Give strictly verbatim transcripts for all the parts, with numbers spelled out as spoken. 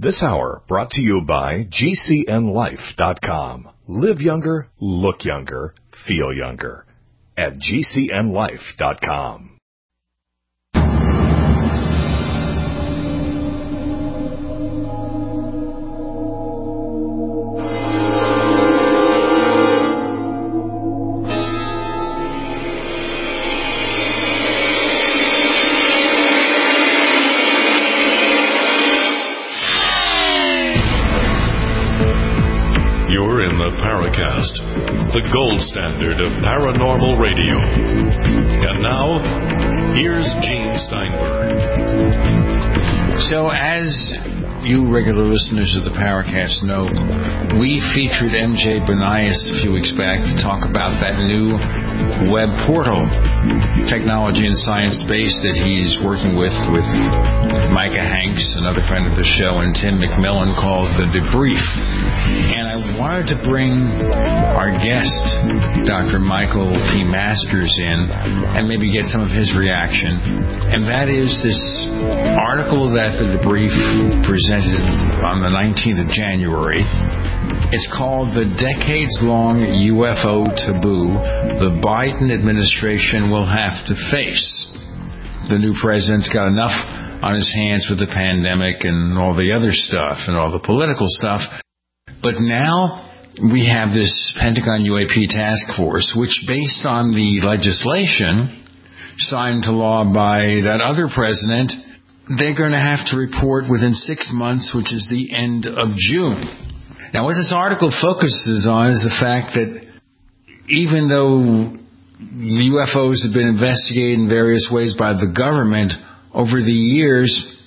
This hour brought to you by G C N life dot com. Live younger, look younger, feel younger at G C N life dot com. The gold standard of paranormal radio. And now, here's Gene Steinberg. So as you regular listeners of the Paracast know, we featured M J Banias a few weeks back to talk about that new web portal, technology and science space that he's working with, with Micah Hanks, another friend of the show, and Tim McMillan, called The Debrief. And I wanted to bring our guest, Doctor Michael P. Masters, in and maybe get some of his reaction. And that is this article that The Debrief presented on the nineteenth of January. It's called The Decades-Long U F O Taboo the Biden Administration Will Have to Face. The new president's got enough on his hands with the pandemic and all the other stuff and all the political stuff. But now we have this Pentagon U A P task force, which, based on the legislation signed into law by that other president, they're going to have to report within six months, which is the end of June. Now, what this article focuses on is the fact that even though U F Os have been investigated in various ways by the government over the years,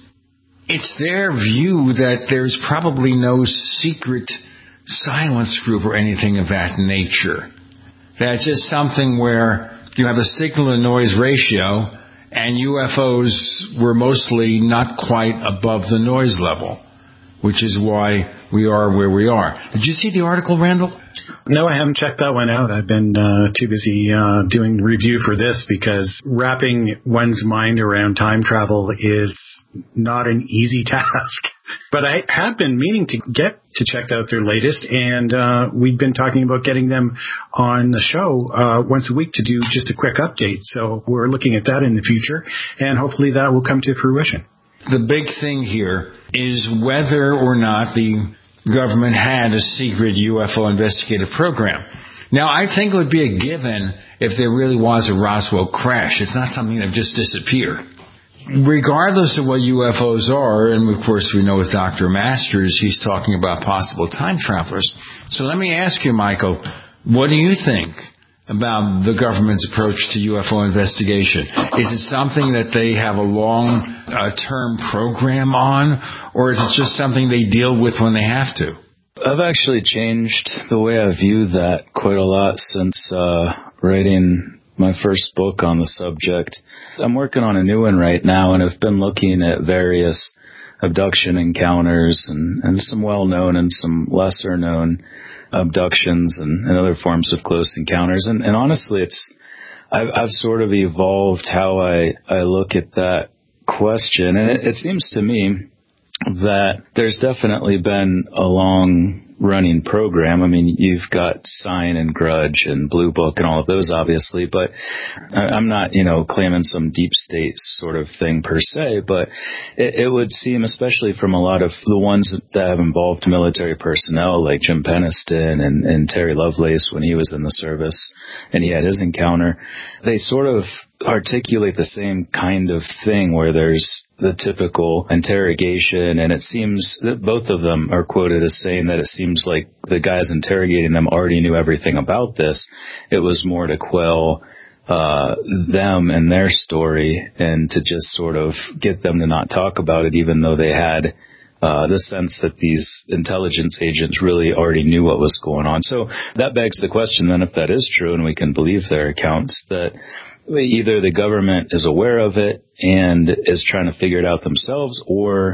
it's their view that there's probably no secret silence group or anything of that nature. That's just something where you have a signal-to-noise ratio, and U F Os were mostly not quite above the noise level, which is why we are where we are. Did you see the article, Randall? No, I haven't checked that one out. I've been uh, too busy uh, doing review for this, because wrapping one's mind around time travel is not an easy task. But I have been meaning to get to check out their latest, and uh, we've been talking about getting them on the show uh, once a week to do just a quick update. So we're looking at that in the future, and hopefully that will come to fruition. The big thing here is whether or not the government had a secret U F O investigative program. Now, I think it would be a given if there really was a Roswell crash. It's not something that just disappeared. Regardless of what U F Os are, and of course we know with Doctor Masters, he's talking about possible time travelers. So let me ask you, Michael, what do you think about the government's approach to U F O investigation? Is it something that they have a long-term uh, program on, or is it just something they deal with when they have to? I've actually changed the way I view that quite a lot since uh, writing my first book on the subject. I'm working on a new one right now, and I've been looking at various abduction encounters and, and some well-known and some lesser-known abductions and, and other forms of close encounters. And, and honestly, it's I've, I've sort of evolved how I, I look at that question. And it, it seems to me that there's definitely been a long running program. I mean, you've got Sign and Grudge and Blue Book and all of those, obviously, but I'm not, you know, claiming some deep state sort of thing per se, but it, it would seem, especially from a lot of the ones that have involved military personnel like Jim Peniston and, and Terry Lovelace when he was in the service and he had his encounter, they sort of articulate the same kind of thing where there's the typical interrogation, and it seems that both of them are quoted as saying that it seems like the guys interrogating them already knew everything about this. It was more to quell uh them and their story and to just sort of get them to not talk about it, even though they had uh the sense that these intelligence agents really already knew what was going on. So that begs the question then, if that is true and we can believe their accounts, that either the government is aware of it and is trying to figure it out themselves, or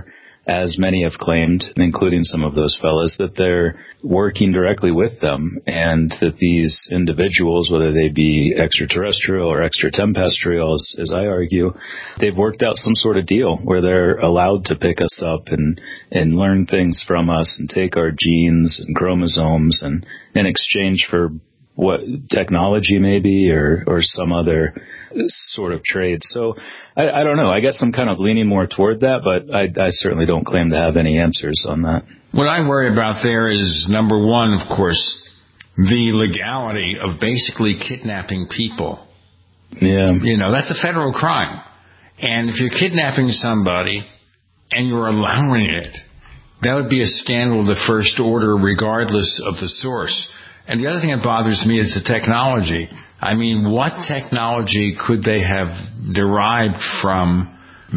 as many have claimed, including some of those fellas, that they're working directly with them, and that these individuals, whether they be extraterrestrial or extratempestrial, as, as I argue, they've worked out some sort of deal where they're allowed to pick us up and, and learn things from us and take our genes and chromosomes and in exchange for what technology maybe or, or some other sort of trade. So I, I don't know. I guess I'm kind of leaning more toward that, but I, I certainly don't claim to have any answers on that. What I worry about there is, number one, of course, the legality of basically kidnapping people. Yeah. You know, that's a federal crime. And if you're kidnapping somebody and you're allowing it, that would be a scandal of the first order regardless of the source. And the other thing that bothers me is the technology. I mean, what technology could they have derived from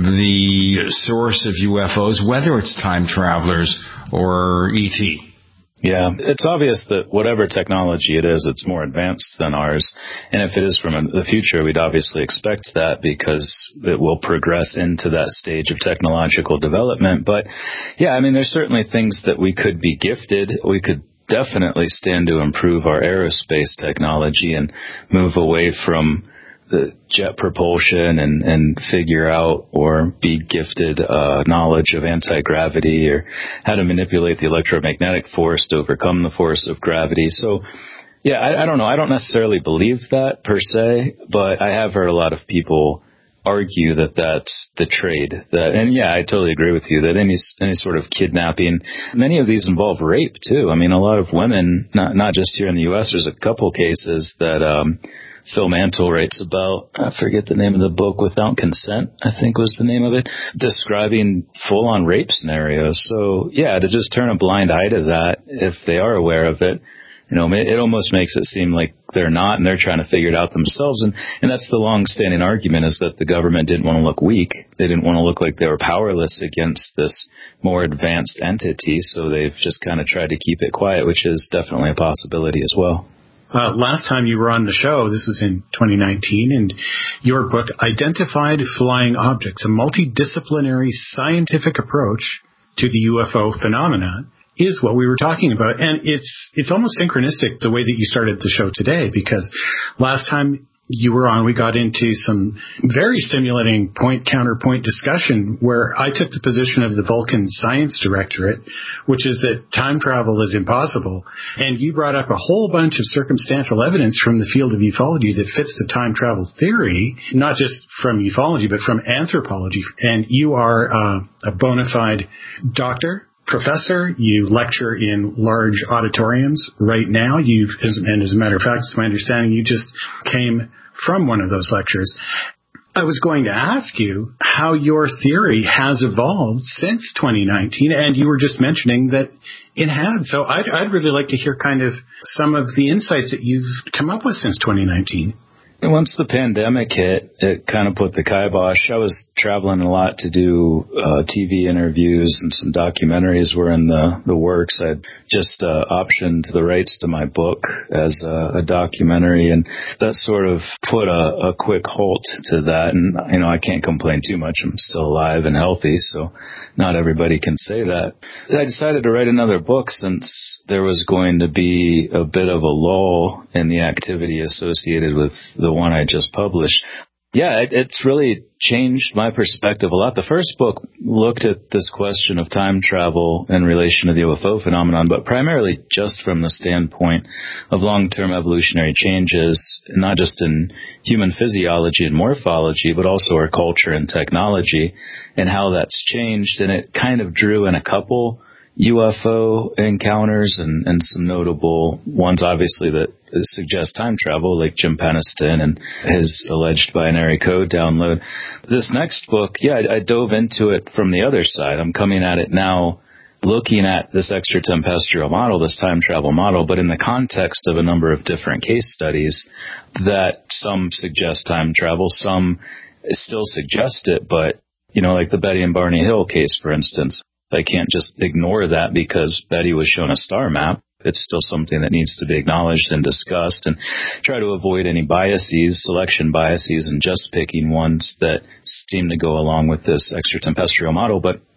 the source of U F Os, whether it's time travelers or E T? Yeah, it's obvious that whatever technology it is, it's more advanced than ours. And if it is from the future, we'd obviously expect that because it will progress into that stage of technological development. But yeah, I mean, there's certainly things that we could be gifted. We could definitely stand to improve our aerospace technology and move away from the jet propulsion and, and figure out or be gifted uh, knowledge of anti-gravity or how to manipulate the electromagnetic force to overcome the force of gravity. So, yeah, I, I don't know. I don't necessarily believe that per se, but I have heard a lot of people argue that that's the trade. That, and yeah, I totally agree with you that any any sort of kidnapping, many of these involve rape too. I mean, a lot of women, not not just here in the U S, there's a couple cases that um, Phil Mantle writes about. I forget the name of the book, Without Consent, I think was the name of it, describing full-on rape scenarios. So yeah, to just turn a blind eye to that if they are aware of it, you know, it almost makes it seem like they're not, and they're trying to figure it out themselves. And, and that's the long-standing argument, is that the government didn't want to look weak. They didn't want to look like they were powerless against this more advanced entity, so they've just kind of tried to keep it quiet, which is definitely a possibility as well. Uh, last time you were on the show, this was in twenty nineteen, and your book, Identified Flying Objects, a multidisciplinary scientific approach to the U F O phenomenon, is what we were talking about. And it's it's almost synchronistic the way that you started the show today, because last time you were on, we got into some very stimulating point-counterpoint discussion where I took the position of the Vulcan Science Directorate, which is that time travel is impossible. And you brought up a whole bunch of circumstantial evidence from the field of ufology that fits the time travel theory, not just from ufology, but from anthropology. And you are uh, a bona fide doctor, professor. You lecture in large auditoriums right now. You've, and as a matter of fact, it's my understanding you just came from one of those lectures. I was going to ask you how your theory has evolved since twenty nineteen, and you were just mentioning that it had. So I'd, I'd really like to hear kind of some of the insights that you've come up with since twenty nineteen. And once the pandemic hit, it kind of put the kibosh. I was traveling a lot to do uh, T V interviews, and some documentaries were in the, the works. I'd just uh, optioned the rights to my book as a, a documentary, and that sort of put a, a quick halt to that. And, you know, I can't complain too much. I'm still alive and healthy, so not everybody can say that. I decided to write another book since there was going to be a bit of a lull in the activity associated with the one I just published. Yeah, it, it's really changed my perspective a lot. The first book looked at this question of time travel in relation to the U F O phenomenon, but primarily just from the standpoint of long-term evolutionary changes, not just in human physiology and morphology, but also our culture and technology and how that's changed. And it kind of drew in a couple U F O encounters and, and some notable ones, obviously, that suggest time travel, like Jim Peniston and his alleged binary code download. This next book, yeah, I, I dove into it from the other side. I'm coming at it now looking at this extratempestrial model, this time travel model, but in the context of a number of different case studies that some suggest time travel, some still suggest it, but, you know, like the Betty and Barney Hill case, for instance. I can't just ignore that because Betty was shown a star map. It's still something that needs to be acknowledged and discussed, and try to avoid any biases, selection biases, and just picking ones that seem to go along with this extratempestrial model. But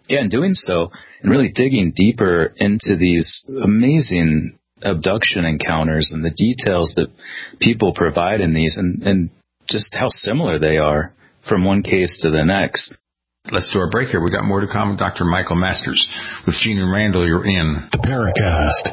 Yeah, in doing so, and really digging deeper into these amazing abduction encounters and the details that people provide in these, and, and just how similar they are from one case to the next. Let's do our break here. We got more to come with Doctor Michael Masters. With Gene and Randall, you're in the Paracast.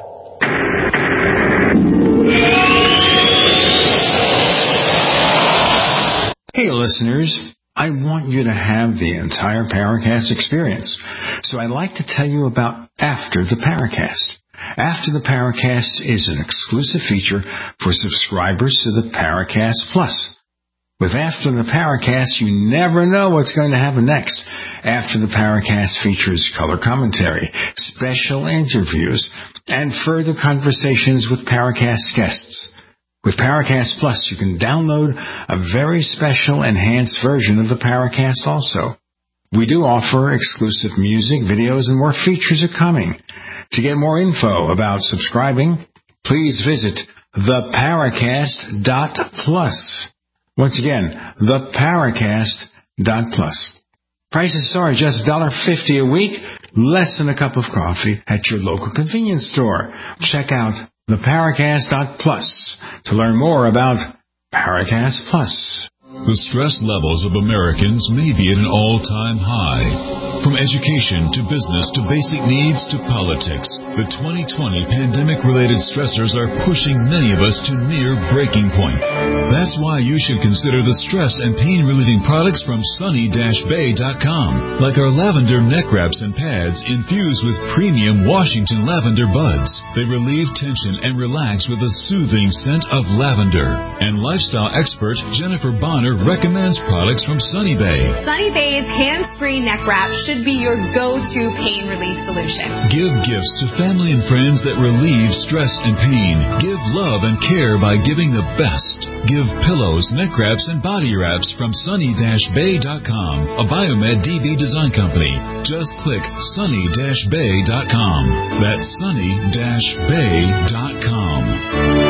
Hey, listeners. I want you to have the entire Paracast experience. So I'd like to tell you about After the Paracast. After the Paracast is an exclusive feature for subscribers to the Paracast Plus. With After the Paracast, you never know what's going to happen next. After the Paracast features color commentary, special interviews, and further conversations with Paracast guests. With Paracast Plus, you can download a very special enhanced version of the Paracast also. We do offer exclusive music, videos, and more features are coming. To get more info about subscribing, please visit the paracast dot plus. Once again, the paracast dot plus. Prices are just one dollar fifty a week, less than a cup of coffee at your local convenience store. Check out the paracast dot plus to learn more about Paracast Plus. The stress levels of Americans may be at an all-time high. From education to business to basic needs to politics, the twenty twenty pandemic-related stressors are pushing many of us to near breaking point. That's why you should consider the stress and pain-relieving products from sunny dash bay dot com, like our lavender neck wraps and pads infused with premium Washington lavender buds. They relieve tension and relax with a soothing scent of lavender. And lifestyle expert Jennifer Bonner recommends products from Sunny Bay. Sunny Bay's hands-free neck wrap should be your go-to pain relief solution. Give gifts to family and friends that relieve stress and pain. Give love and care by giving the best. Give pillows, neck wraps, and body wraps from sunny dash bay dot com, a Biomed D B design company. Just click sunny dash bay dot com. That's sunny dash bay dot com.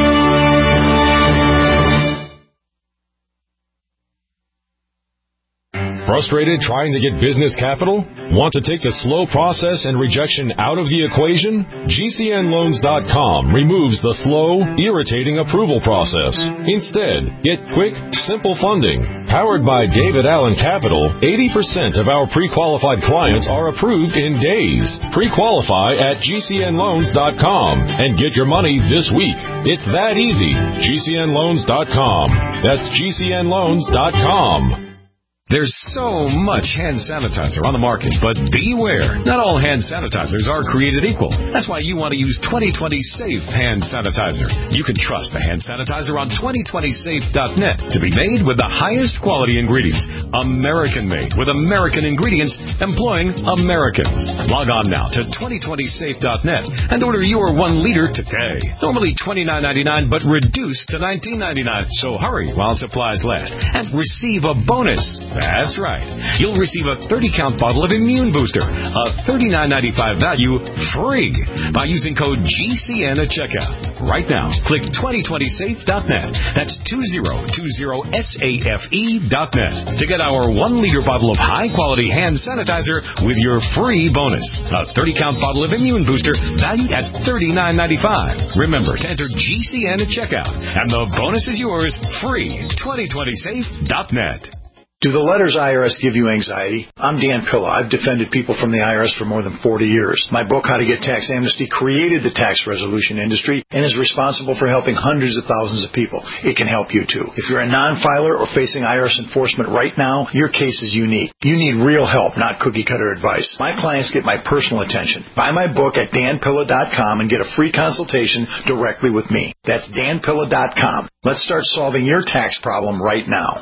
Frustrated trying to get business capital? Want to take the slow process and rejection out of the equation? G C N loans dot com removes the slow, irritating approval process. Instead, get quick, simple funding. Powered by David Allen Capital, eighty percent of our pre-qualified clients are approved in days. Pre-qualify at G C N loans dot com and get your money this week. It's that easy. G C N loans dot com. That's G C N loans dot com. There's so much hand sanitizer on the market, but beware. Not all hand sanitizers are created equal. That's why you want to use twenty twenty Safe Hand Sanitizer. You can trust the hand sanitizer on twenty twenty safe dot net to be made with the highest quality ingredients. American-made with American ingredients employing Americans. Log on now to twenty twenty safe dot net and order your one liter today. Normally twenty-nine ninety-nine, but reduced to nineteen ninety-nine. So hurry while supplies last and receive a bonus. That's right. You'll receive a thirty count bottle of Immune Booster, a thirty-nine ninety-five value, free by using code G C N at checkout. Right now, click twenty twenty safe dot net. That's two zero two zero safe dot net to get our one liter bottle of high-quality hand sanitizer with your free bonus. A thirty count bottle of Immune Booster valued at thirty-nine ninety-five. Remember to enter G C N at checkout, and the bonus is yours free. twenty twenty safe dot net. Do the letters I R S give you anxiety? I'm Dan Pilla. I've defended people from the I R S for more than forty years. My book, How to Get Tax Amnesty, created the tax resolution industry and is responsible for helping hundreds of thousands of people. It can help you too. If you're a non-filer or facing I R S enforcement right now, your case is unique. You need real help, not cookie-cutter advice. My clients get my personal attention. Buy my book at dan pilla dot com and get a free consultation directly with me. That's dan pilla dot com. Let's start solving your tax problem right now.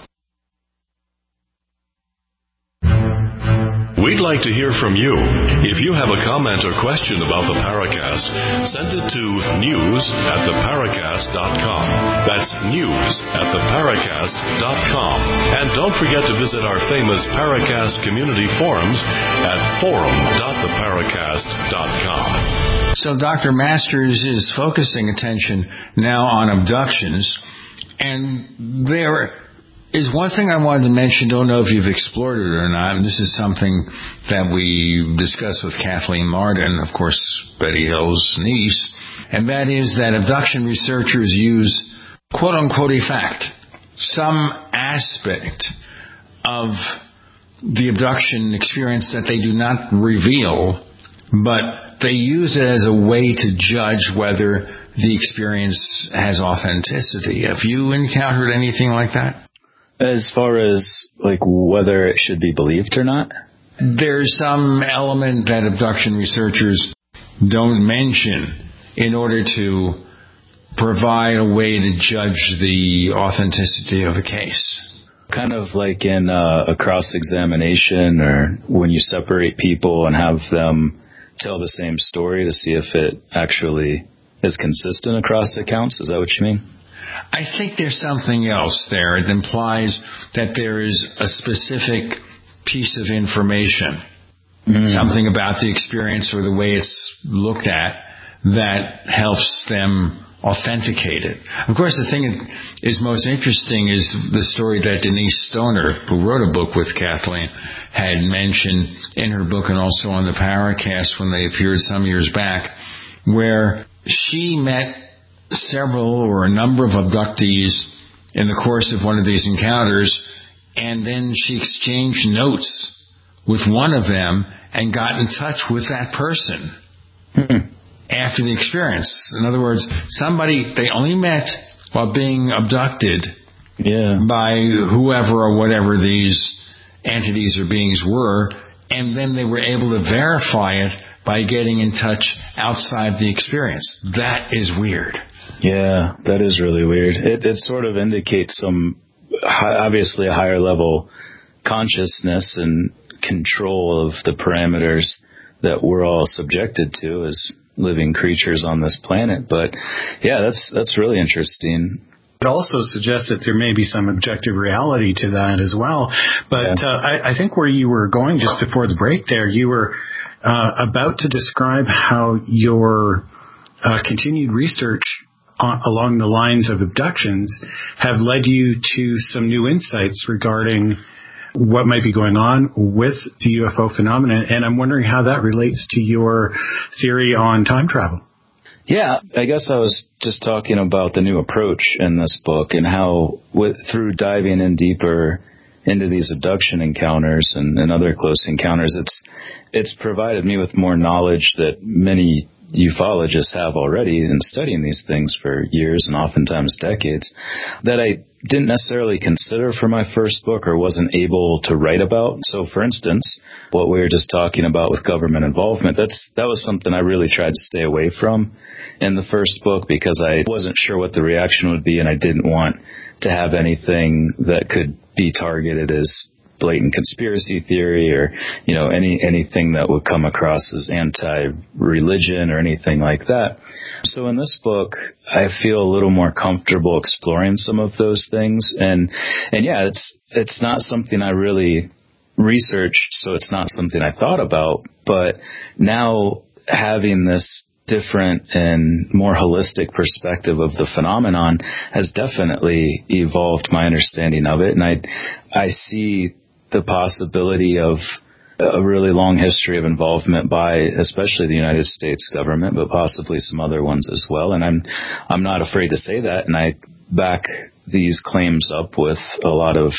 We'd like to hear from you. If you have a comment or question about the Paracast, send it to news at the paracast dot com. That's news at the paracast dot com. And don't forget to visit our famous Paracast community forums at forum dot the paracast dot com. So Doctor Masters is focusing attention now on abductions, and there is one thing I wanted to mention. Don't know if you've explored it or not. This is something that we discussed with Kathleen Martin, of course, Betty Hill's niece, and that is that abduction researchers use quote-unquote a fact, some aspect of the abduction experience that they do not reveal, but they use it as a way to judge whether the experience has authenticity. Have you encountered anything like that? As far as, like, whether it should be believed or not? There's some element that abduction researchers don't mention in order to provide a way to judge the authenticity of a case. Kind of like in uh, a cross-examination, or when you separate people and have them tell the same story to see if it actually is consistent across accounts. Is that what you mean? I think there's something else there. It implies that there is a specific piece of information, mm. something about the experience or the way it's looked at that helps them authenticate it. Of course, the thing that is most interesting is the story that Denise Stoner, who wrote a book with Kathleen, had mentioned in her book and also on the Paracast when they appeared some years back, where she met several or a number of abductees in the course of one of these encounters, and then she exchanged notes with one of them and got in touch with that person. Mm-hmm. After the experience. In other words, somebody they only met while being abducted yeah. by whoever or whatever these entities or beings were, and then they were able to verify it by getting in touch outside the experience. That is weird. Yeah, that is really weird. It, it sort of indicates some, obviously a higher level consciousness and control of the parameters that we're all subjected to as living creatures on this planet. But yeah, that's that's really interesting. It also suggests that there may be some objective reality to that as well. But yeah. uh, I, I think where you were going just before the break there, you were uh, about to describe how your uh, continued research on, along the lines of abductions have led you to some new insights regarding what might be going on with the U F O phenomenon. And I'm wondering how that relates to your theory on time travel. Yeah, I guess I was just talking about the new approach in this book and how with, through diving in deeper into these abduction encounters and, and other close encounters, it's it's provided me with more knowledge that many ufologists have already in studying these things for years and oftentimes decades that I didn't necessarily consider for my first book or wasn't able to write about. So, for instance, what we were just talking about with government involvement, that's that was something I really tried to stay away from in the first book because I wasn't sure what the reaction would be, and I didn't want to have anything that could be targeted as blatant conspiracy theory or, you know, any anything that would come across as anti-religion or anything like that. So in this book, I feel a little more comfortable exploring some of those things. And, and yeah, it's, it's not something I really researched, so it's not something I thought about. But now having this different and more holistic perspective of the phenomenon has definitely evolved my understanding of it. And I, I see the possibility of a really long history of involvement by especially the United States government, but possibly some other ones as well. And I'm I'm not afraid to say that, and I back these claims up with a lot of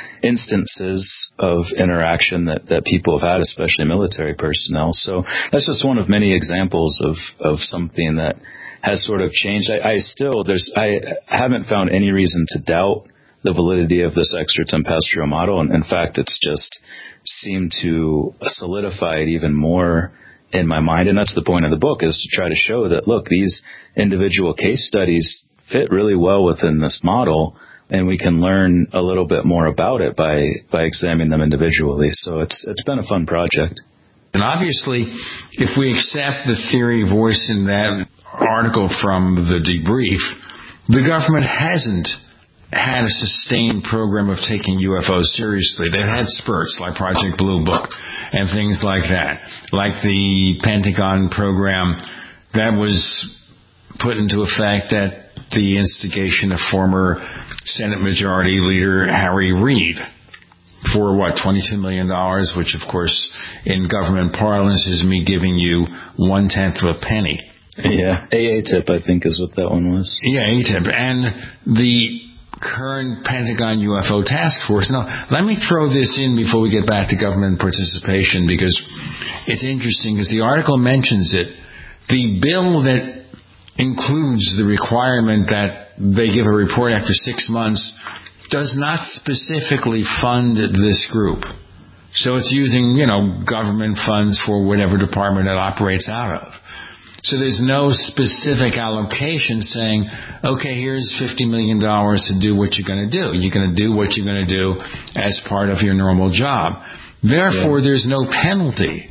instances of interaction that, that people have had, especially military personnel. So that's just one of many examples of, of something that has sort of changed. I, I still, there's, I haven't found any reason to doubt the validity of this extraterrestrial model. And in fact, it's just seemed to solidify it even more in my mind. And that's the point of the book, is to try to show that, look, these individual case studies fit really well within this model, and we can learn a little bit more about it by, by examining them individually. So it's it's been a fun project. And obviously, if we accept the theory voiced in that article from the debrief, the government hasn't had a sustained program of taking U F Os seriously. They've had spurts like Project Blue Book and things like that, like the Pentagon program that was put into effect at the instigation of former Senate Majority Leader Harry Reid for, what, twenty-two million dollars, which, of course, in government parlance is me giving you one-tenth of a penny. Yeah, A A T I P, I think, is what that one was. Yeah, A T I P. And the current Pentagon U F O Task Force. Now, let me throw this in before we get back to government participation, because it's interesting, because the article mentions it. The bill that includes the requirement that they give a report after six months does not specifically fund this group. So it's using, you know, government funds for whatever department it operates out of. So there's no specific allocation saying, okay, here's fifty million dollars to do what you're going to do. You're going to do what you're going to do as part of your normal job. Therefore, yeah. there's no penalty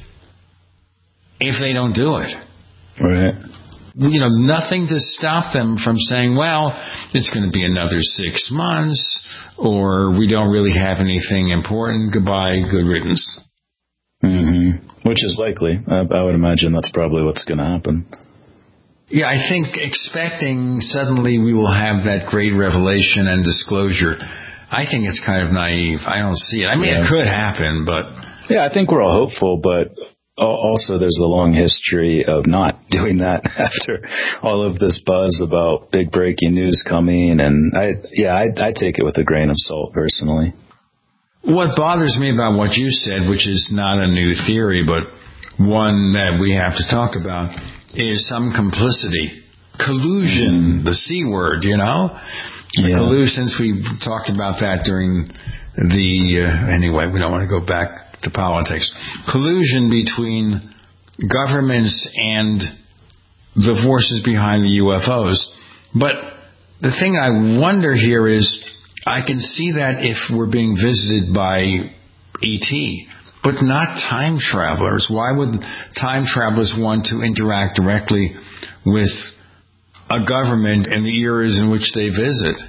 if they don't do it. Right. You know, nothing to stop them from saying, well, it's going to be another six months, or we don't really have anything important. Goodbye, good riddance. Mm-hmm. Which is likely. I, I would imagine that's probably what's going to happen. Yeah, I think expecting suddenly we will have that great revelation and disclosure, I think it's kind of naive. I don't see it. I mean, yeah. it could happen, but... Yeah, I think we're all hopeful, but... Also, there's a long history of not doing that after all of this buzz about big breaking news coming. And I, yeah, I, I take it with a grain of salt personally. What bothers me about what you said, which is not a new theory, but one that we have to talk about, is some complicity. Collusion, mm. the C word, you know? Yeah. Collusion, since we talked about that during the, uh, anyway, we don't want to go back to politics. Collusion between governments and the forces behind the U F Os. But the thing I wonder here is, I can see that if we're being visited by E T, but not time travelers. Why would time travelers want to interact directly with a government in the eras in which they visit?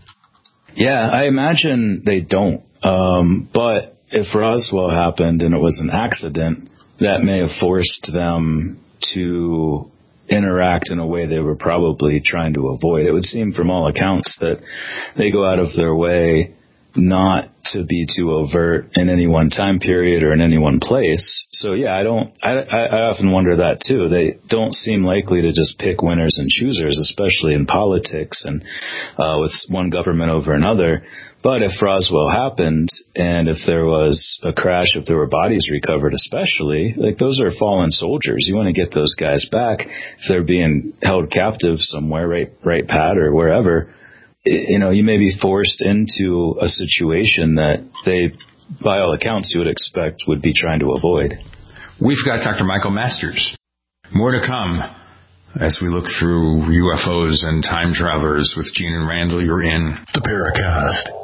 Yeah, I imagine they don't. Um, but if Roswell happened and it was an accident, that may have forced them to interact in a way they were probably trying to avoid. It would seem from all accounts that they go out of their way not to be too overt in any one time period or in any one place. So yeah, I don't, I, I often wonder that too. They don't seem likely to just pick winners and choosers, especially in politics and uh, with one government over another. But if Roswell happened, and if there was a crash, if there were bodies recovered especially, like those are fallen soldiers. You want to get those guys back. If they're being held captive somewhere, right, right, Pat, or wherever, you know, you may be forced into a situation that they, by all accounts, you would expect would be trying to avoid. We've got Doctor Michael Masters. More to come as we look through U F Os and time travelers with Gene and Randall. You're in the Paracast.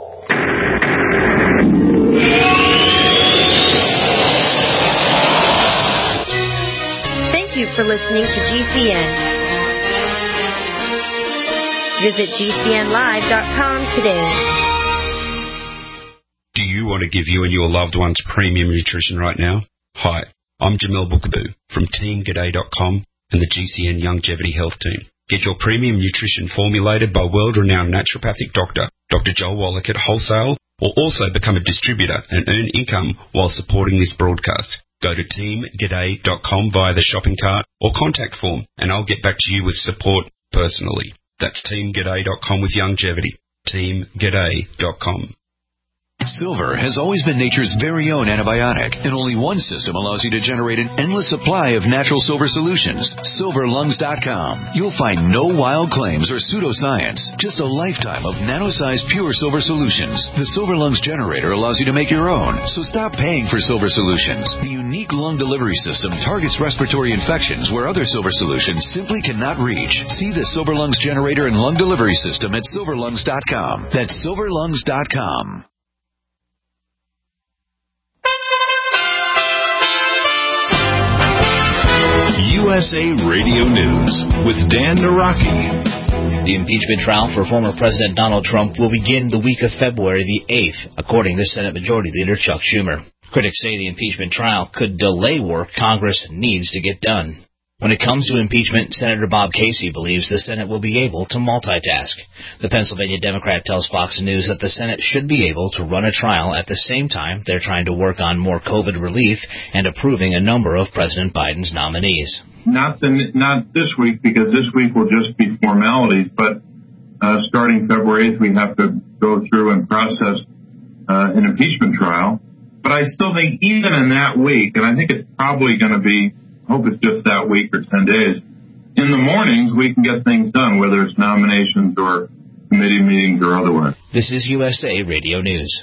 Thank you for listening to G C N. Visit G C N live dot com today. Do you want to give you and your loved ones premium nutrition right now? Hi, I'm Jamel Bookaboo from team g'day dot com and the G C N Longevity Health Team. Get your premium nutrition formulated by world-renowned naturopathic doctor, Doctor Joel Wallach at wholesale, or also become a distributor and earn income while supporting this broadcast. Go to team g'day dot com via the shopping cart or contact form, and I'll get back to you with support personally. That's team g'day dot com with longevity. team g'day dot com. Silver has always been nature's very own antibiotic, and only one system allows you to generate an endless supply of natural silver solutions. silver lungs dot com. You'll find no wild claims or pseudoscience, just a lifetime of nano-sized pure silver solutions. The Silver Lungs generator allows you to make your own, so stop paying for silver solutions. The unique lung delivery system targets respiratory infections where other silver solutions simply cannot reach. See the Silver Lungs generator and lung delivery system at silver lungs dot com. That's silver lungs dot com. U S A Radio News with Dan Naraki. The impeachment trial for former President Donald Trump will begin the week of February the eighth, according to Senate Majority Leader Chuck Schumer. Critics say the impeachment trial could delay work Congress needs to get done. When it comes to impeachment, Senator Bob Casey believes the Senate will be able to multitask. The Pennsylvania Democrat tells Fox News that the Senate should be able to run a trial at the same time they're trying to work on more COVID relief and approving a number of President Biden's nominees. Not the, not this week, because this week will just be formalities, but uh, starting February eighth, we have to go through and process uh, an impeachment trial. But I still think even in that week, and I think it's probably going to be, I hope it's just that week or ten days, in the mornings we can get things done, whether it's nominations or committee meetings or otherwise. This is U S A Radio News.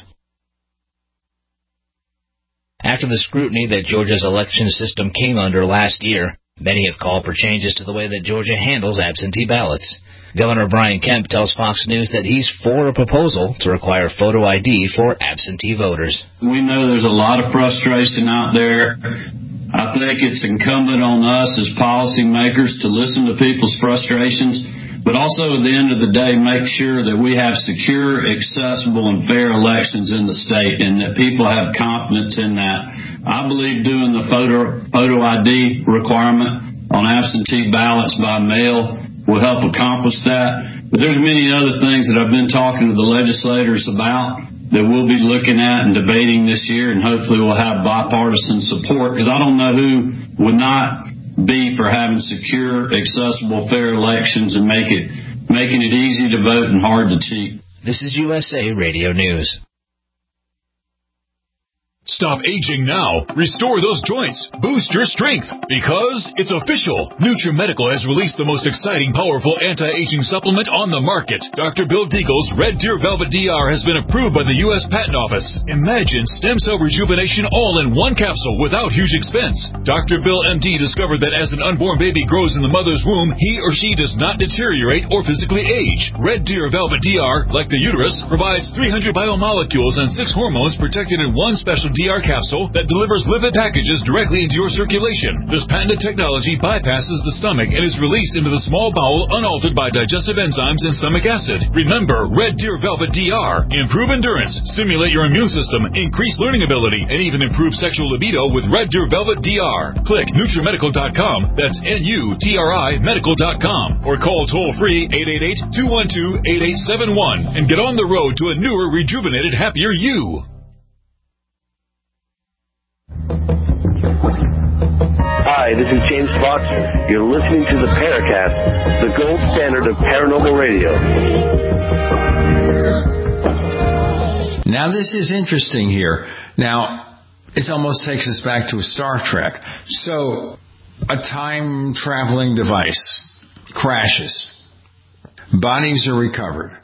After the scrutiny that Georgia's election system came under last year, many have called for changes to the way that Georgia handles absentee ballots. Governor Brian Kemp tells Fox News that he's for a proposal to require photo I D for absentee voters. We know there's a lot of frustration out there. I think it's incumbent on us as policymakers to listen to people's frustrations, but also at the end of the day make sure that we have secure, accessible, and fair elections in the state and that people have confidence in that. I believe doing the photo, photo I D requirement on absentee ballots by mail will help accomplish that. But there's many other things that I've been talking to the legislators about that we'll be looking at and debating this year, and hopefully we'll have bipartisan support, because I don't know who would not be for having secure, accessible, fair elections and make it making it easy to vote and hard to cheat. This is U S A Radio News. Stop aging now. Restore those joints. Boost your strength. Because it's official. NutriMedical has released the most exciting, powerful anti-aging supplement on the market. Doctor Bill Deagle's Red Deer Velvet D R has been approved by the U S Patent Office. Imagine stem cell rejuvenation all in one capsule without huge expense. Doctor Bill M D discovered that as an unborn baby grows in the mother's womb, he or she does not deteriorate or physically age. Red Deer Velvet D R, like the uterus, provides three hundred biomolecules and six hormones protected in one special D R capsule that delivers lipid packages directly into your circulation. This patented technology bypasses the stomach and is released into the small bowel unaltered by digestive enzymes and stomach acid. Remember, Red Deer Velvet D R. Improve endurance, stimulate your immune system, increase learning ability, and even improve sexual libido with Red Deer Velvet D R. Click NutriMedical dot com, that's N U T R I medical dot com, or call toll-free eight eight eight, two one two, eight eight seven one and get on the road to a newer, rejuvenated, happier you. Hi, this is James Fox. You're listening to the Paracast, the gold standard of paranormal radio. Now, this is interesting here. Now, it almost takes us back to a Star Trek. So, a time-traveling device crashes. Bodies are recovered.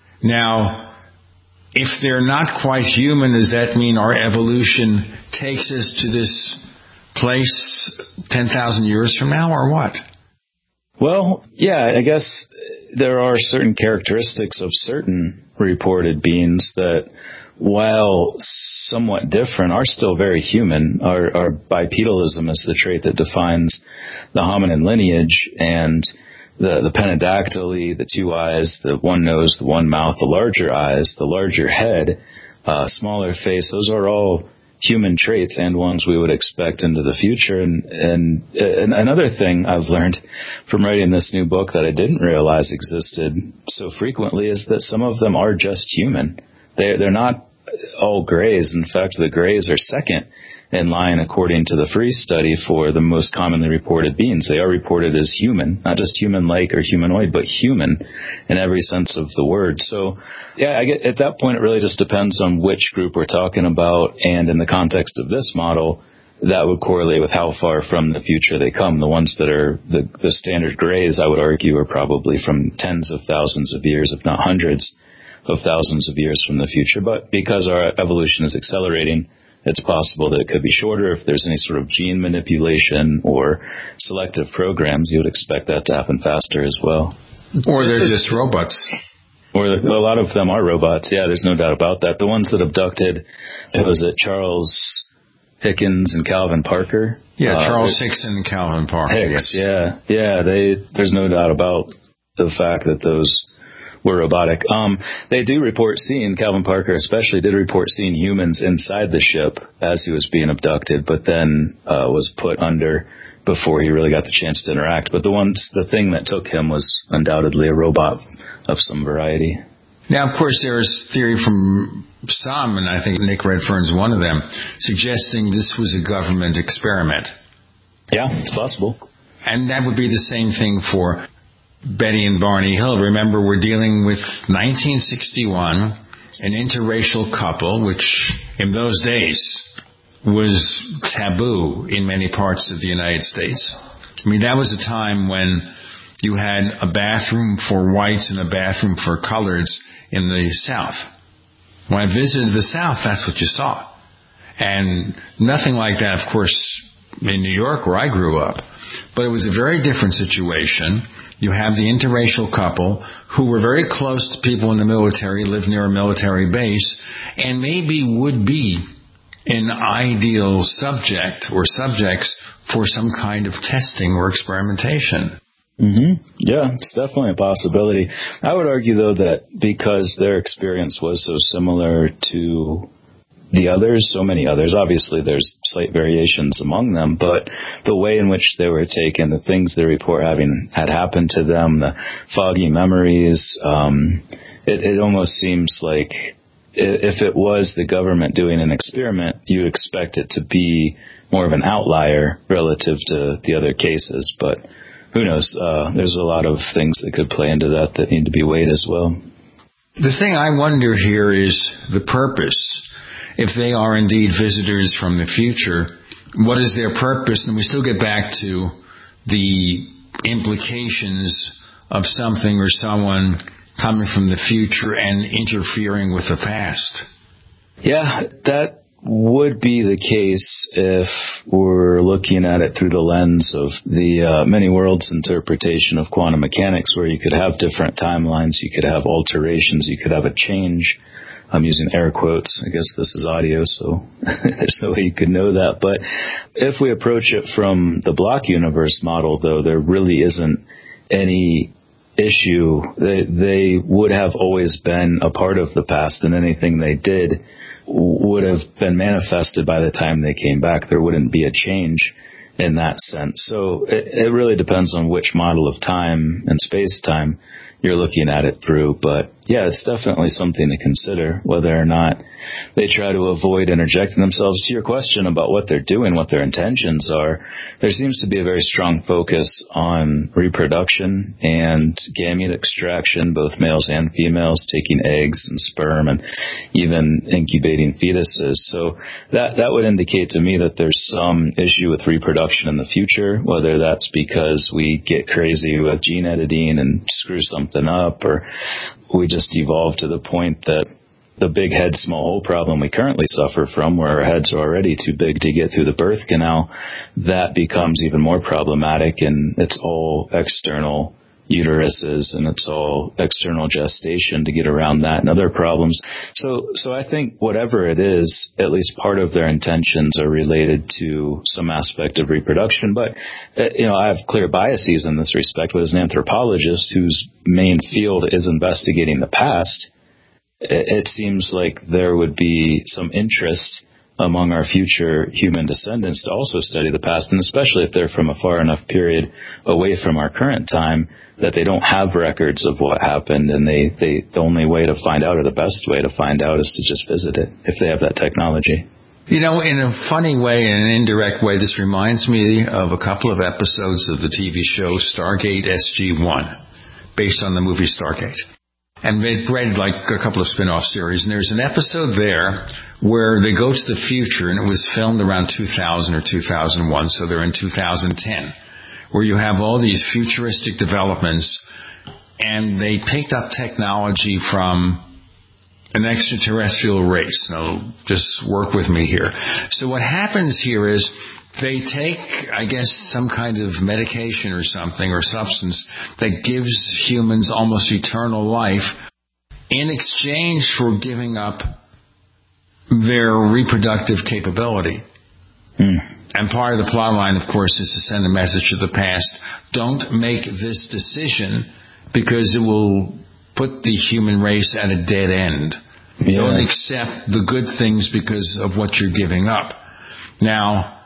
Now, if they're not quite human, does that mean our evolution takes us to this place ten thousand years from now, or what? Well, yeah, I guess there are certain characteristics of certain reported beings that, while somewhat different, are still very human. Our, our bipedalism is the trait that defines the hominin lineage, and the, the penadactyly, the two eyes, the one nose, the one mouth, the larger eyes, the larger head, uh, smaller face, those are all human traits and ones we would expect into the future. And, and, and another thing I've learned from writing this new book that I didn't realize existed so frequently is that some of them are just human. They're, they're not all grays. In fact, the grays are second in line according to the Freeze study for the most commonly reported beings. They are reported as human, not just human-like or humanoid, but human in every sense of the word. So, yeah, I get, at that point, it really just depends on which group we're talking about, and in the context of this model, that would correlate with how far from the future they come. The ones that are the, the standard grays, I would argue, are probably from tens of thousands of years, if not hundreds of thousands of years from the future. But because our evolution is accelerating, it's possible that it could be shorter. If there's any sort of gene manipulation or selective programs, you would expect that to happen faster as well. Or they're just robots. Or a lot of them are robots. Yeah, there's no doubt about that. The ones that abducted, it was it Charles Hickens and Calvin Parker? Yeah, uh, Charles Hickson and Calvin Parker. Hicks, yeah. Yeah, they, there's no doubt about the fact that those were robotic. Um, they do report seeing, Calvin Parker especially did report seeing humans inside the ship as he was being abducted, but then uh, was put under before he really got the chance to interact. But the ones, the thing that took him was undoubtedly a robot of some variety. Now, of course, there's theory from some, and I think Nick Redfern's one of them, suggesting this was a government experiment. Yeah, it's possible. And that would be the same thing for Betty and Barney Hill. Remember, we're dealing with nineteen sixty-one, an interracial couple, which in those days was taboo in many parts of the United States. I mean, that was a time when you had a bathroom for whites and a bathroom for coloreds in the South. When I visited the South, that's what you saw. And nothing like that, of course, in New York where I grew up. But it was a very different situation. You have the interracial couple who were very close to people in the military, lived near a military base, and maybe would be an ideal subject or subjects for some kind of testing or experimentation. Mm-hmm. Yeah, it's definitely a possibility. I would argue, though, that because their experience was so similar to the others, so many others, obviously there's slight variations among them, but the way in which they were taken, the things they report having had happened to them, the foggy memories, um, it, it almost seems like if it was the government doing an experiment, you'd expect it to be more of an outlier relative to the other cases, but who knows? Uh, there's a lot of things that could play into that that need to be weighed as well. The thing I wonder here is the purpose. If they are indeed visitors from the future, what is their purpose? And we still get back to the implications of something or someone coming from the future and interfering with the past. Yeah, that would be the case if we're looking at it through the lens of the uh, many worlds interpretation of quantum mechanics, where you could have different timelines, you could have alterations, you could have a change. I'm using air quotes. I guess this is audio, so there's no way you could know that. But if we approach it from the block universe model, though, there really isn't any issue. They, they would have always been a part of the past, and anything they did would have been manifested by the time they came back. There wouldn't be a change in that sense. So it, it really depends on which model of time and space-time you're looking at it through. But yeah, it's definitely something to consider, whether or not they try to avoid interjecting themselves. To your question about what they're doing, what their intentions are, there seems to be a very strong focus on reproduction and gamete extraction, both males and females taking eggs and sperm and even incubating fetuses. So that, that would indicate to me that there's some issue with reproduction in the future, whether that's because we get crazy with gene editing and screw something up, or we just evolved to the point that the big head, small hole problem we currently suffer from, where our heads are already too big to get through the birth canal, that becomes even more problematic, and it's all external uteruses and it's all external gestation to get around that and other problems. So, so I think whatever it is, at least part of their intentions are related to some aspect of reproduction. But, uh, you know, I have clear biases in this respect. But as an anthropologist whose main field is investigating the past, it seems like there would be some interest among our future human descendants to also study the past, and especially if they're from a far enough period away from our current time that they don't have records of what happened, and they, they the only way to find out, or the best way to find out, is to just visit it if they have that technology. You know, in a funny way, in an indirect way, this reminds me of a couple of episodes of the T V show Stargate S G one, based on the movie Stargate. And it bred like a couple of spin-off series. And there's an episode there where they go to the future, and it was filmed around two thousand or two thousand one, so they're in two thousand ten, where you have all these futuristic developments, and they picked up technology from an extraterrestrial race. Now, just work with me here. So what happens here is they take, I guess, some kind of medication or something, or substance that gives humans almost eternal life in exchange for giving up their reproductive capability. Mm. And part of the plot line, of course, is to send a message to the past. Don't make this decision because it will put the human race at a dead end. Yeah. Don't accept the good things because of what you're giving up. Now,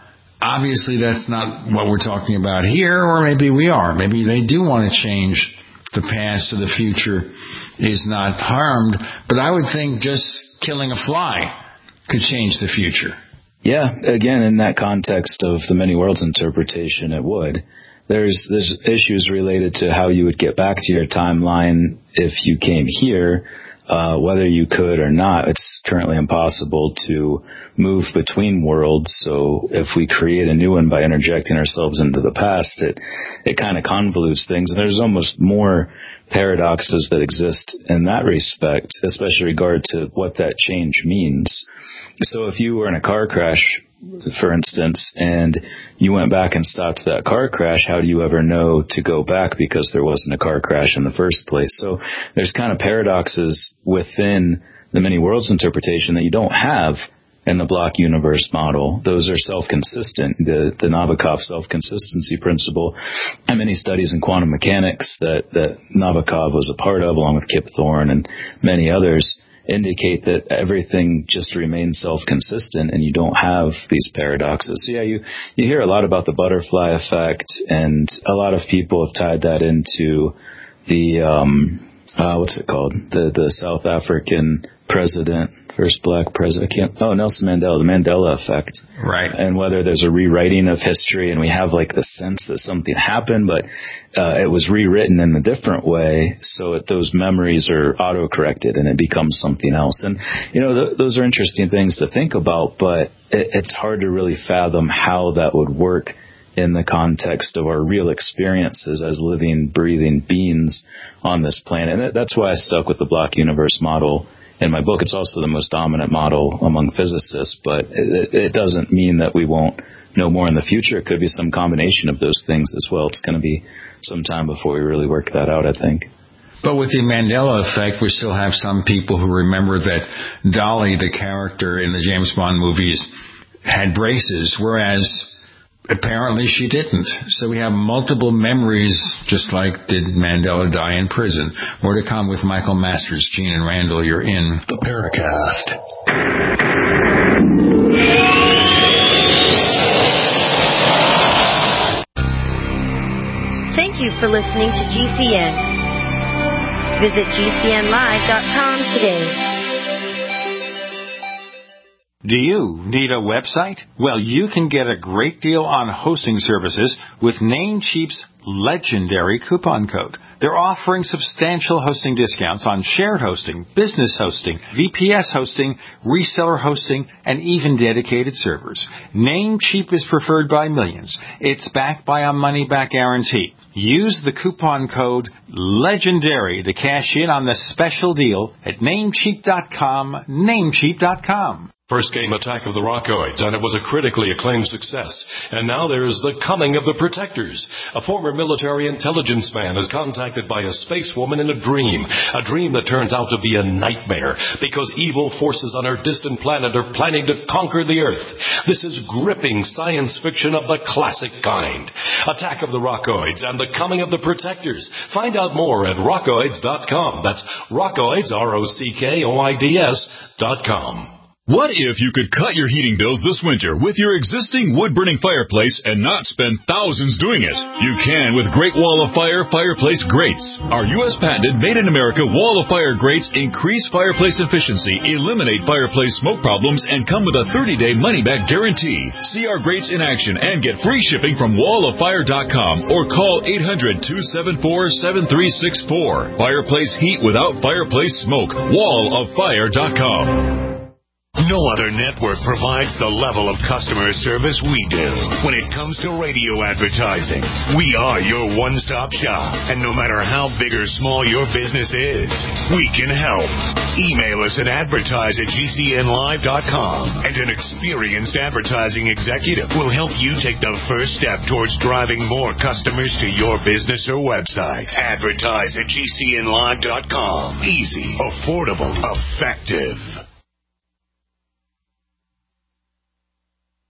obviously that's not what we're talking about here, or maybe we are. Maybe they do want to change the past so the future is not harmed. But I would think just killing a fly could change the future. Yeah, again, in that context of the many worlds interpretation, it would. There's there's issues related to how you would get back to your timeline if you came here, uh, whether you could or not. It's currently impossible to move between worlds. So if we create a new one by interjecting ourselves into the past, it it kind of convolutes things. And there's almost more paradoxes that exist in that respect, especially regard to what that change means. So if you were in a car crash, for instance, and you went back and stopped that car crash, how do you ever know to go back because there wasn't a car crash in the first place? So there's kind of paradoxes within the many worlds interpretation that you don't have in the block universe model. Those are self-consistent, the, the Nabokov self-consistency principle, and many studies in quantum mechanics that, that Nabokov was a part of, along with Kip Thorne and many others, indicate that everything just remains self-consistent and you don't have these paradoxes. So yeah, you, you hear a lot about the butterfly effect, and a lot of people have tied that into the, um, uh, what's it called? The, the South African president, first black president, I can't, oh, Nelson Mandela, the Mandela effect. Right. And whether there's a rewriting of history and we have like the sense that something happened, but uh, it was rewritten in a different way, so that those memories are auto-corrected and it becomes something else. And, you know, th- those are interesting things to think about, but it, it's hard to really fathom how that would work in the context of our real experiences as living, breathing beings on this planet. And that's why I stuck with the block universe model in my book. It's also the most dominant model among physicists, but it, it doesn't mean that we won't know more in the future. It could be some combination of those things as well. It's going to be some time before we really work that out, I think. But with the Mandela effect, we still have some people who remember that Dolly, the character in the James Bond movies, had braces, whereas apparently she didn't. So we have multiple memories, just like did Mandela die in prison. More to come with Michael Masters. Gene and Randall, you're in the Paracast. Thank you for listening to G C N. Visit G C N live dot com today. Do you need a website? Well, you can get a great deal on hosting services with Namecheap's legendary coupon code. They're offering substantial hosting discounts on shared hosting, business hosting, V P S hosting, reseller hosting, and even dedicated servers. Namecheap is preferred by millions. It's backed by a money-back guarantee. Use the coupon code LEGENDARY to cash in on the special deal at namecheap dot com, namecheap dot com. First came Attack of the Rockoids, and it was a critically acclaimed success. And now there's The Coming of the Protectors. A former military intelligence man is contacted by a space woman in a dream. A dream that turns out to be a nightmare, because evil forces on our distant planet are planning to conquer the Earth. This is gripping science fiction of the classic kind. Attack of the Rockoids and The Coming of the Protectors. Find out more at rockoids dot com. That's Rockoids, R O C K O I D S dot com. What if you could cut your heating bills this winter with your existing wood-burning fireplace and not spend thousands doing it? You can with Great Wall of Fire fireplace grates. Our U S patented made-in-America Wall of Fire grates increase fireplace efficiency, eliminate fireplace smoke problems, and come with a thirty-day money-back guarantee. See our grates in action and get free shipping from wall of fire dot com or call eight hundred, two seven four, seven three six four. Fireplace heat without fireplace smoke. wall of fire dot com. No other network provides the level of customer service we do. When it comes to radio advertising, we are your one-stop shop. And no matter how big or small your business is, we can help. Email us at advertise at G C N live dot com, and an experienced advertising executive will help you take the first step towards driving more customers to your business or website. Advertise at G C N live dot com. Easy, affordable, effective.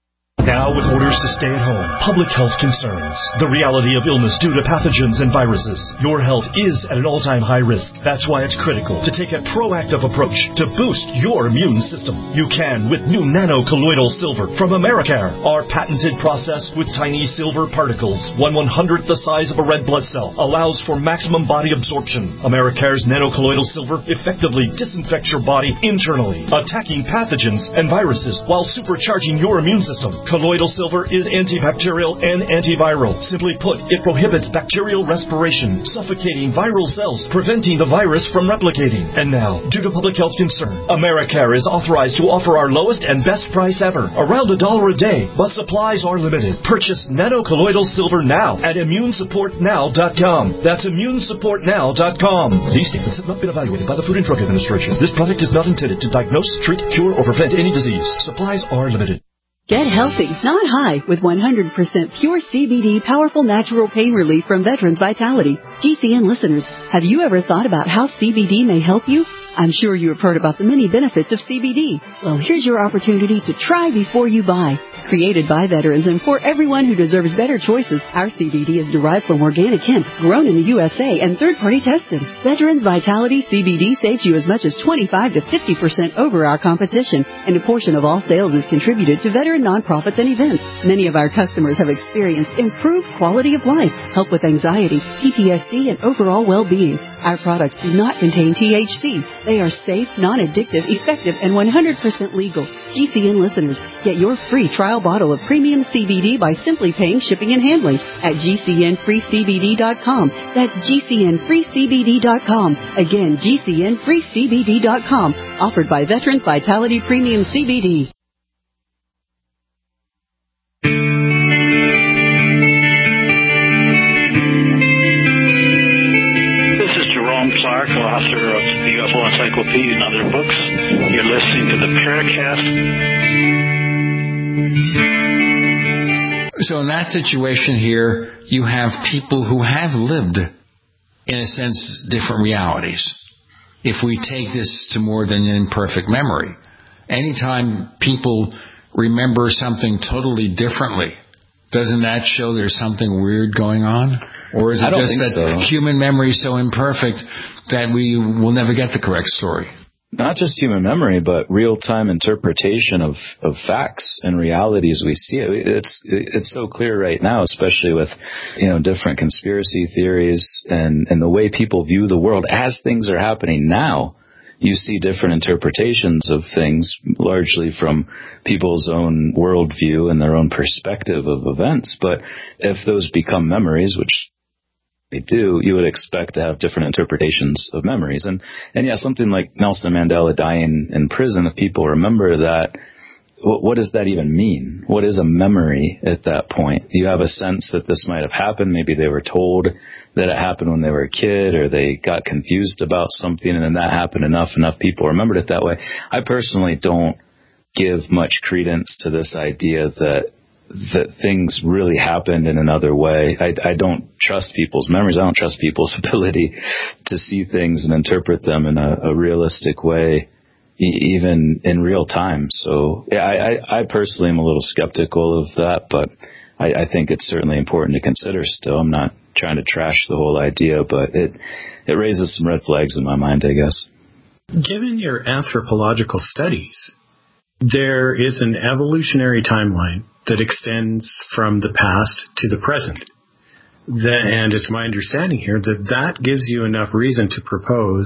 Now with orders to stay at home, public health concerns, the reality of illness due to pathogens and viruses, your health is at an all-time high risk. That's why it's critical to take a proactive approach to boost your immune system. You can with new nano-colloidal silver from Americare. Our patented process with tiny silver particles, one one-hundredth the size of a red blood cell, allows for maximum body absorption. Americare's nano-colloidal silver effectively disinfects your body internally, attacking pathogens and viruses while supercharging your immune system. Colloidal silver is antibacterial and antiviral. Simply put, it prohibits bacterial respiration, suffocating viral cells, preventing the virus from replicating. And now, due to public health concern, Americare is authorized to offer our lowest and best price ever, around a dollar a day, but supplies are limited. Purchase nano-colloidal silver now at immune support now dot com. That's immune support now dot com. These statements have not been evaluated by the Food and Drug Administration. This product is not intended to diagnose, treat, cure, or prevent any disease. Supplies are limited. Get healthy, not high, with one hundred percent pure C B D powerful natural pain relief from Veterans Vitality. G C N listeners, have you ever thought about how C B D may help you? I'm sure you have heard about the many benefits of C B D. Well, here's your opportunity to try before you buy. Created by veterans and for everyone who deserves better choices, our C B D is derived from organic hemp, grown in the U S A and third-party tested. Veterans Vitality C B D saves you as much as twenty-five to fifty percent over our competition, and a portion of all sales is contributed to veteran nonprofits and events. Many of our customers have experienced improved quality of life, help with anxiety, P T S D, and overall well-being. Our products do not contain T H C. They are safe, non-addictive, effective, and one hundred percent legal. G C N listeners, get your free trial bottle of premium C B D by simply paying shipping and handling at G C N free C B D dot com. That's G C N free C B D dot com. Again, G C N free C B D dot com. Offered by Veterans Vitality Premium C B D. Clark, author of the U F O Encyclopedia and other books. You're listening to the Paracast. So in that situation here, you have people who have lived, in a sense, different realities. If we take this to more than an imperfect memory, anytime people remember something totally differently, doesn't that show there's something weird going on? Or is it just that so. human memory is so imperfect that we will never get the correct story? Not just human memory, but real-time interpretation of, of facts and realities we see. It. It's it's so clear right now, especially with, you know, different conspiracy theories and, and the way people view the world as things are happening now. You see different interpretations of things, largely from people's own worldview and their own perspective of events. But if those become memories, which they do, you would expect to have different interpretations of memories. And, and yeah, something like Nelson Mandela dying in prison, if people remember that, what, what does that even mean? What is a memory at that point? You have a sense that this might have happened. Maybe they were told that it happened when they were a kid, or they got confused about something, and then that happened enough, enough people remembered it that way. I personally don't give much credence to this idea that that things really happened in another way. I, I don't trust people's memories. I don't trust people's ability to see things and interpret them in a, a realistic way, e- even in real time. So yeah, I, I, I personally am a little skeptical of that, but I, I think it's certainly important to consider still. I'm not trying to trash the whole idea, but it, it raises some red flags in my mind, I guess. Given your anthropological studies, there is an evolutionary timeline that extends from the past to the present. That, and it's my understanding here that that gives you enough reason to propose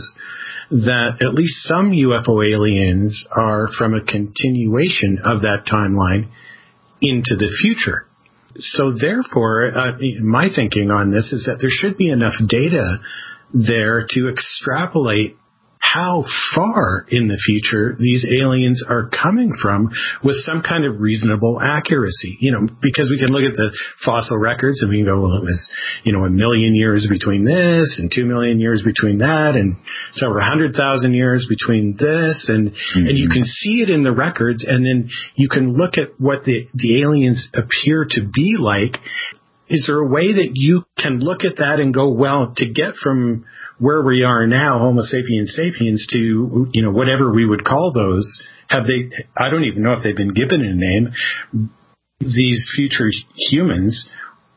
that at least some U F O aliens are from a continuation of that timeline into the future. So therefore, uh, my thinking on this is that there should be enough data there to extrapolate how far in the future these aliens are coming from with some kind of reasonable accuracy. You know, because we can look at the fossil records and we can go, well, it was, you know, a million years between this and two million years between that and several hundred thousand years between this. And, mm-hmm. and you can see it in the records, and then you can look at what the, the aliens appear to be like. Is there a way that you can look at that and go, well, to get from where we are now, Homo sapiens sapiens, to, you know, whatever we would call those, have they, I don't even know if they've been given a name, these future humans,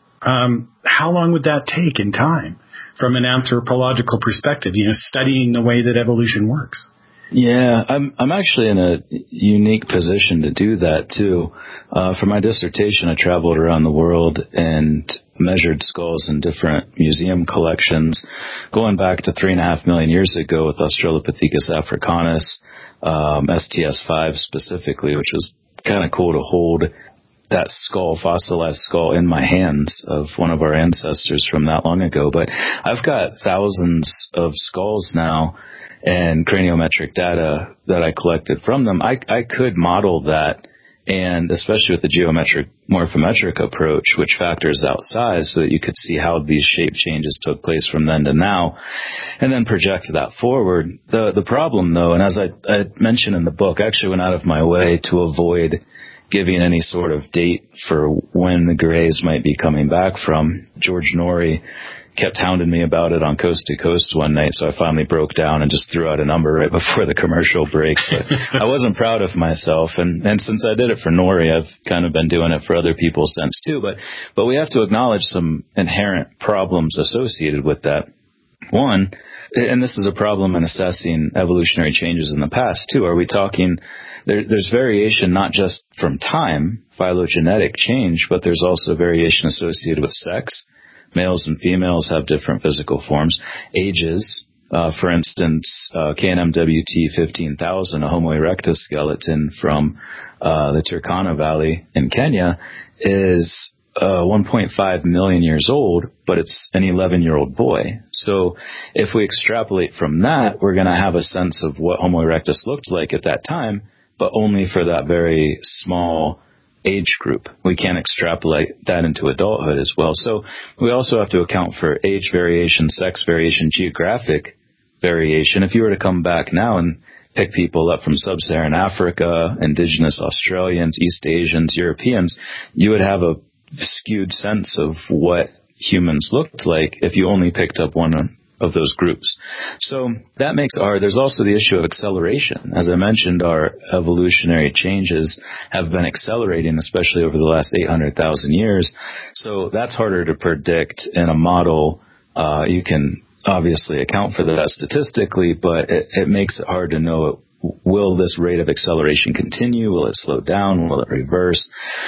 um, how long would that take in time from an anthropological perspective, you know, studying the way that evolution works? Yeah, I'm I'm actually in a unique position to do that too. Uh, for my dissertation, I traveled around the world and measured skulls in different museum collections, going back to three and a half million years ago with Australopithecus africanus, um, S T S five specifically, which was kind of cool to hold that skull, fossilized skull, in my hands of one of our ancestors from that long ago. But I've got thousands of skulls now and craniometric data that I collected from them. I, I could model that, and especially with the geometric morphometric approach, which factors out size so that you could see how these shape changes took place from then to now, and then project that forward. The the problem, though, and as I, I mentioned in the book, I actually went out of my way to avoid giving any sort of date for when the Greys might be coming back from. George Norrie kept hounding me about it on Coast to Coast one night, so I finally broke down and just threw out a number right before the commercial break. But I wasn't proud of myself, and, and since I did it for Norrie, I've kind of been doing it for other people since too. But but we have to acknowledge some inherent problems associated with that. One, and this is a problem in assessing evolutionary changes in the past too, are we talking, there, there's variation not just from time, phylogenetic change, but there's also variation associated with sex. Males and females have different physical forms. Ages, uh, for instance, uh, K N M W T fifteen thousand, a Homo erectus skeleton from uh, the Turkana Valley in Kenya, is uh, one point five million years old, but it's an eleven-year-old boy. So if we extrapolate from that, we're going to have a sense of what Homo erectus looked like at that time, but only for that very small age group. We can't extrapolate that into adulthood as well. So we also have to account for age variation, sex variation, geographic variation. If you were to come back now and pick people up from sub-Saharan Africa, indigenous Australians, East Asians, Europeans, you would have a skewed sense of what humans looked like if you only picked up one of those groups. So that makes it hard. There's also the issue of acceleration. As I mentioned, our evolutionary changes have been accelerating, especially over the last eight hundred thousand years. So that's harder to predict in a model. Uh, you can obviously account for that statistically, but it, it makes it hard to know, will this rate of acceleration continue? Will it slow down? Will it reverse?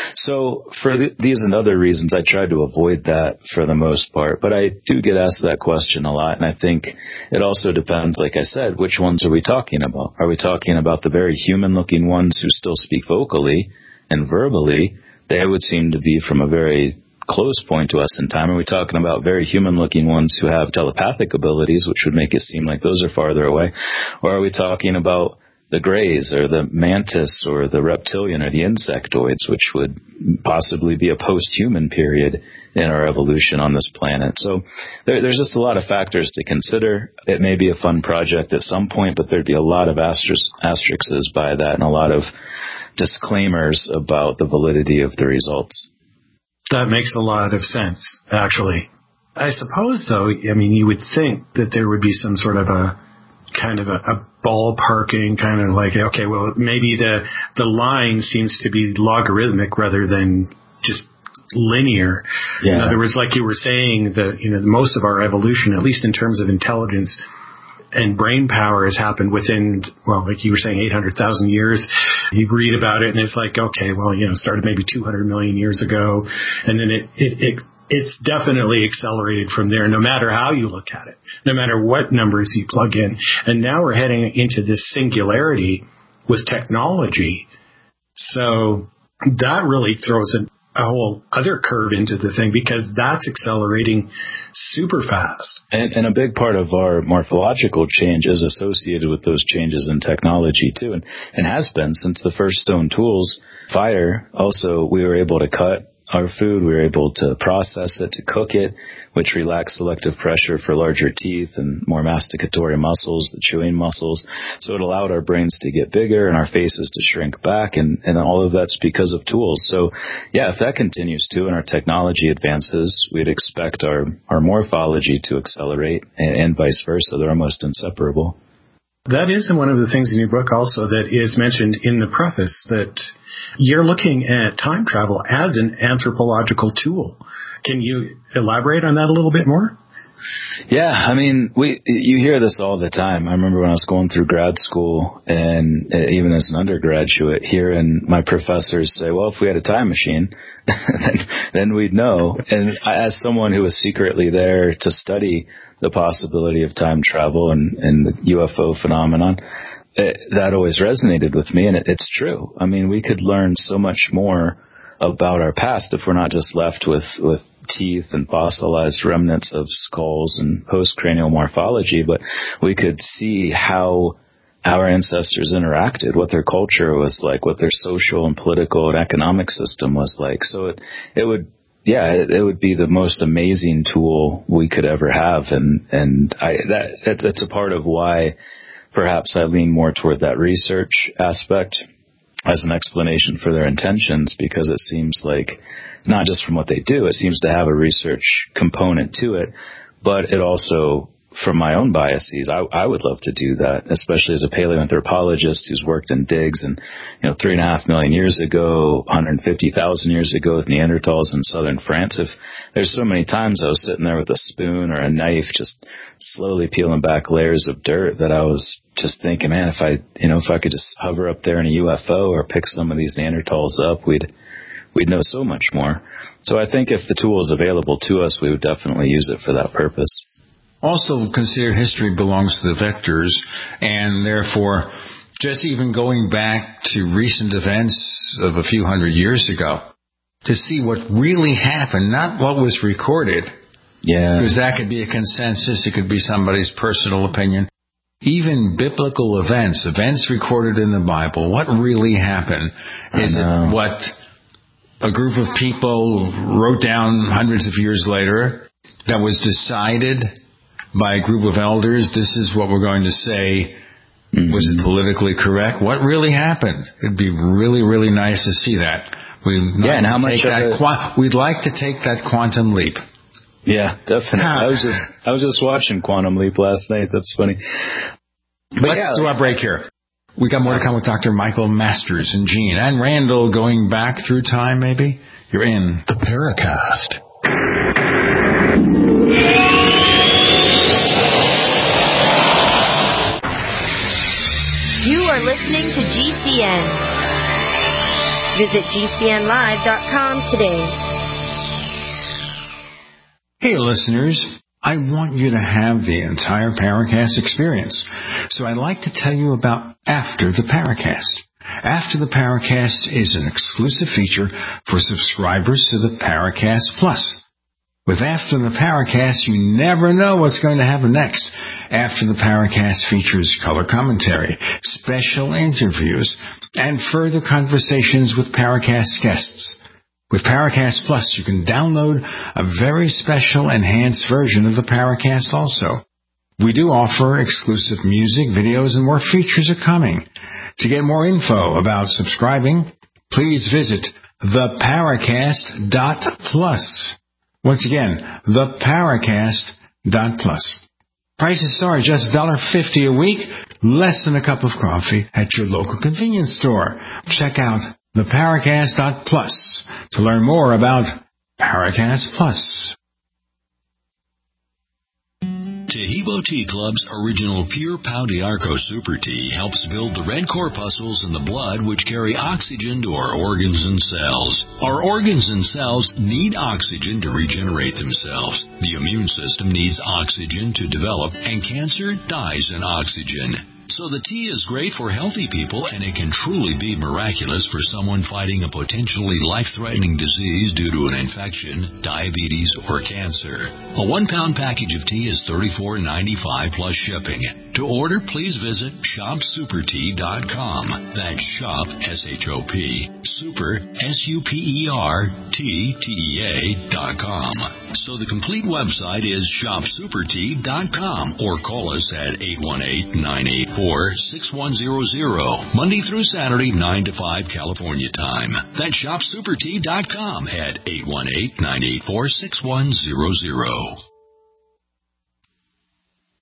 So for th- these and other reasons, I try to avoid that for the most part. But I do get asked that question a lot, and I think it also depends, like I said, which ones are we talking about? Are we talking about the very human-looking ones who still speak vocally and verbally? They would seem to be from a very close point to us in time. Are we talking about very human-looking ones who have telepathic abilities, which would make it seem like those are farther away? Or are we talking about the Greys or the mantis or the reptilian or the insectoids, which would possibly be a post-human period in our evolution on this planet? So there, there's just a lot of factors to consider. It may be a fun project at some point, but there'd be a lot of asterisks, asterisks by that and a lot of disclaimers about the validity of the results. That makes a lot of sense, actually. I suppose, though, I mean, you would think that there would be some sort of a kind of a, a ballparking, kind of like, okay, well, maybe the the line seems to be logarithmic rather than just linear. Yeah. In other words, like you were saying, that, you know, most of our evolution, at least in terms of intelligence and brain power, has happened within, well, like you were saying, eight hundred thousand years. You read about it and it's like, okay, well, you know, started maybe two hundred million years ago, and then it, it, it it's definitely accelerated from there, no matter how you look at it, no matter what numbers you plug in. And now we're heading into this singularity with technology. So that really throws a, a whole other curve into the thing, because that's accelerating super fast. And, and a big part of our morphological change is associated with those changes in technology too, and, and has been since the first stone tools. Fire, also, we were able to cut our food, we were able to process it, to cook it, which relaxed selective pressure for larger teeth and more masticatory muscles, the chewing muscles. So it allowed our brains to get bigger and our faces to shrink back, and, and all of that's because of tools. So yeah, if that continues too and our technology advances, we'd expect our, our morphology to accelerate, and, and vice versa. They're almost inseparable. That is one of the things in your book also that is mentioned in the preface, that you're looking at time travel as an anthropological tool. Can you elaborate on that a little bit more? Yeah, I mean, we you hear this all the time. I remember when I was going through grad school and even as an undergraduate, hearing my professors say, well, if we had a time machine, then, then we'd know. And as someone who was secretly there to study the possibility of time travel and, and the U F O phenomenon, it, that always resonated with me. And it, it's true. I mean, we could learn so much more about our past if we're not just left with, with teeth and fossilized remnants of skulls and postcranial morphology, but we could see how our ancestors interacted, what their culture was like, what their social and political and economic system was like. So it, it would, yeah, it, it would be the most amazing tool we could ever have. And, and I, that, that's, that's a part of why perhaps I lean more toward that research aspect as an explanation for their intentions, because it seems like not just from what they do, it seems to have a research component to it, but it also, from my own biases, I, I would love to do that, especially as a paleoanthropologist who's worked in digs and, you know, three and a half million years ago, one hundred fifty thousand years ago with Neanderthals in southern France. If there's so many times I was sitting there with a spoon or a knife, just slowly peeling back layers of dirt, that I was just thinking, man, if I, you know, if I could just hover up there in a U F O or pick some of these Neanderthals up, we'd, we'd know so much more. So I think if the tool is available to us, we would definitely use it for that purpose. Also consider history belongs to the victors, and therefore just even going back to recent events of a few hundred years ago to see what really happened, not what was recorded. Yeah. Because that could be a consensus, it could be somebody's personal opinion. Even biblical events, events recorded in the Bible, what really happened? Is it what a group of people wrote down hundreds of years later that was decided by a group of elders? This is what we're going to say. Mm-hmm. Was it politically correct? What really happened? It'd be really, really nice to see that. We'd yeah, and how much that of it... qua- We'd like to take that quantum leap. Yeah, definitely. I was just I was just watching Quantum Leap last night. That's funny. But Let's yeah, do our break here. We got more to come with Doctor Michael Masters and Gene and Randall going back through time, maybe? You're in the Paracast. You are listening to G C N. Visit G C N live dot com today. Hey, listeners. I want you to have the entire Paracast experience. So I'd like to tell you about After the Paracast. After the Paracast is an exclusive feature for subscribers to the Paracast Plus. With After the Paracast, you never know what's going to happen next. After the Paracast features color commentary, special interviews, and further conversations with Paracast guests. With Paracast Plus, you can download a very special enhanced version of the Paracast also. We do offer exclusive music, videos, and more features are coming. To get more info about subscribing, please visit the paracast dot plus. Once again, the paracast dot plus. Prices are just one dollar fifty a week, less than a cup of coffee at your local convenience store. Check out the paracast dot plus to learn more about Paracast Plus. Tahibo Tea Club's original Pure Pau d'Arco Super Tea helps build the red corpuscles in the blood which carry oxygen to our organs and cells. Our organs and cells need oxygen to regenerate themselves. The immune system needs oxygen to develop, and cancer dies in oxygen. So the tea is great for healthy people, and it can truly be miraculous for someone fighting a potentially life-threatening disease due to an infection, diabetes, or cancer. A one-pound package of tea is thirty-four ninety-five plus shipping. To order, please visit shop super tea dot com. That's shop, S H O P, super, S U P E R, T, T E A, dot com. So the complete website is shop super tea dot com, or call us at eight one eight, nine eight four, six one zero zero, Monday through Saturday, nine to five California time. That's shop super tea dot com at eight one eight, nine eight four, six one zero zero.